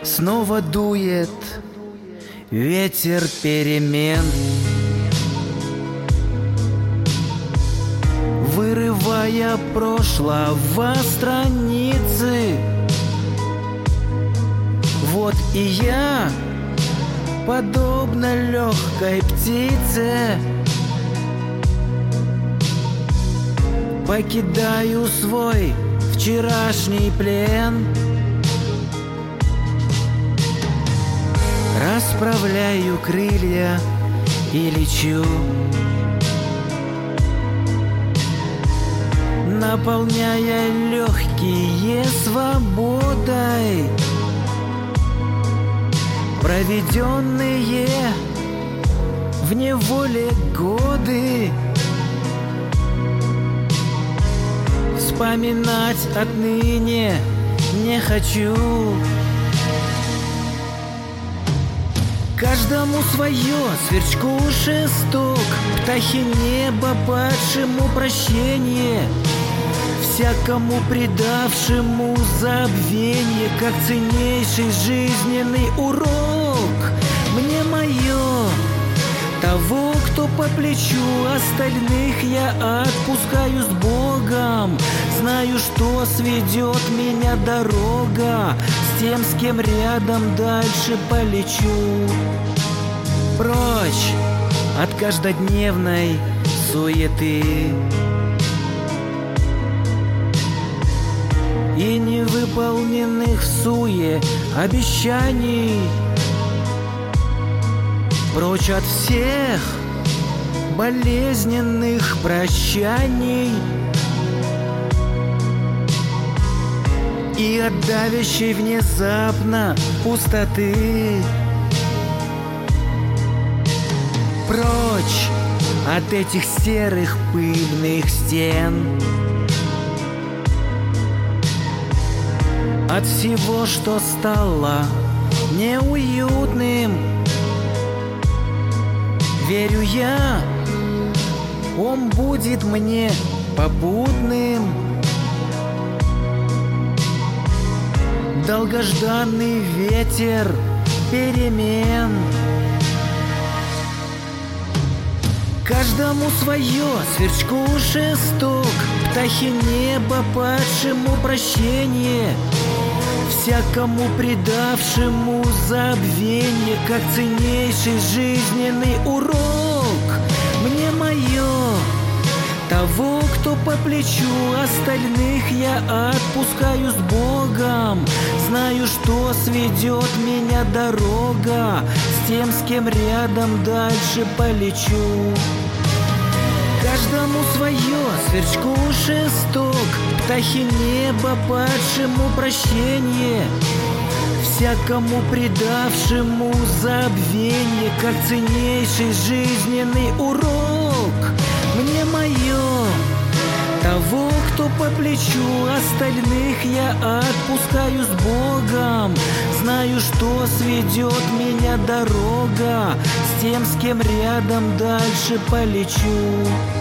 Снова дует ветер перемен, вырывая прошлого страницы. Вот и я, подобно легкой птице, покидаю свой вчерашний плен. Расправляю крылья и лечу, наполняя легкие свободой, проведенные в неволе годы. Вспоминать отныне не хочу. Каждому свое, сверчку шесток, птахе неба падшему прощение, всякому предавшему забвенье, как ценнейший жизненный урок. Мне мое, того, кто по плечу, остальных я отпускаю с Богом. Знаю, что сведет меня дорога с тем, с кем рядом дальше полечу. Прочь от каждодневной суеты и невыполненных всуе обещаний. Прочь от всех болезненных прощаний и от давящей внезапно пустоты. Прочь от этих серых пыльных стен, от всего, что стало неуютным. Верю я, он будет мне попутным. Долгожданный ветер перемен. Каждому свое, сверчку шесток, птахе неба падшему прощение, всякому предавшему забвенье, как ценнейший жизненный урок. Мне мое, того, кто по плечу, остальных я отпускаю с Богом. Знаю, что сведет меня дорога с тем, с кем рядом дальше полечу. Каждому свое, сверчку шесток, птахе неба падшему прощение, всякому предавшему забвенье, как ценнейший жизненный урок. Мне мое, того, кто по плечу, остальных я отпускаю с Богом. Знаю, что сведет меня дорога с тем, с кем рядом дальше полечу.